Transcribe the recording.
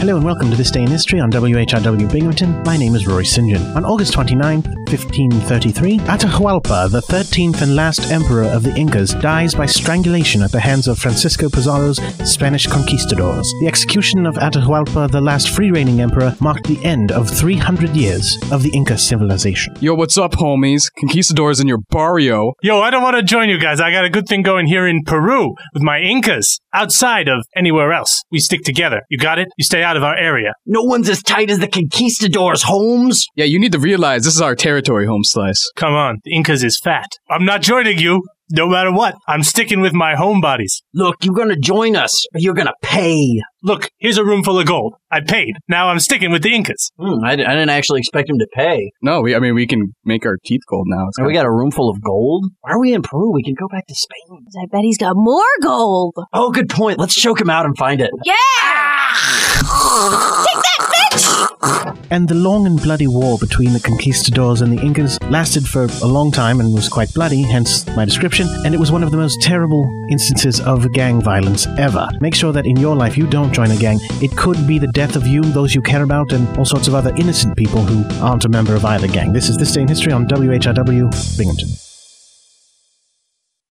Hello and welcome to This Day in History on WHRW Binghamton. My name is Rory St. John. On August 29, 1533, Atahualpa, the 13th and last emperor of the Incas, dies by strangulation at the hands of Francisco Pizarro's Spanish conquistadors. The execution of Atahualpa, the last free-reigning emperor, marked the end of 300 years of the Inca civilization. Yo, what's up, homies? Conquistadors in your barrio. Yo, I don't want to join you guys. I got a good thing going here in Peru with my Incas. Outside of anywhere else. We stick together. You got it? You stay out of our area. No one's as tight as the conquistadors, Holmes. Yeah, you need to realize this is our territory, home slice. Come on, the Incas is fat. I'm not joining you. No matter what, I'm sticking with my homebodies. Look, you're gonna join us, but you're gonna pay. Look, here's a room full of gold. I paid. Now I'm sticking with the Incas. I didn't actually expect him to pay. No, we can make our teeth gold now. And we got a room full of gold? Why are we in Peru? We can go back to Spain. I bet he's got more gold. Oh, good point. Let's choke him out and find it. Yeah! Take that, bitch! And the long and bloody war between the conquistadors and the Incas lasted for a long time and was quite bloody, hence my description, and it was one of the most terrible instances of gang violence ever. Make sure that in your life you don't join a gang. It could be the death of you, those you care about, and all sorts of other innocent people who aren't a member of either gang. This is This Day in History on WHRW Binghamton.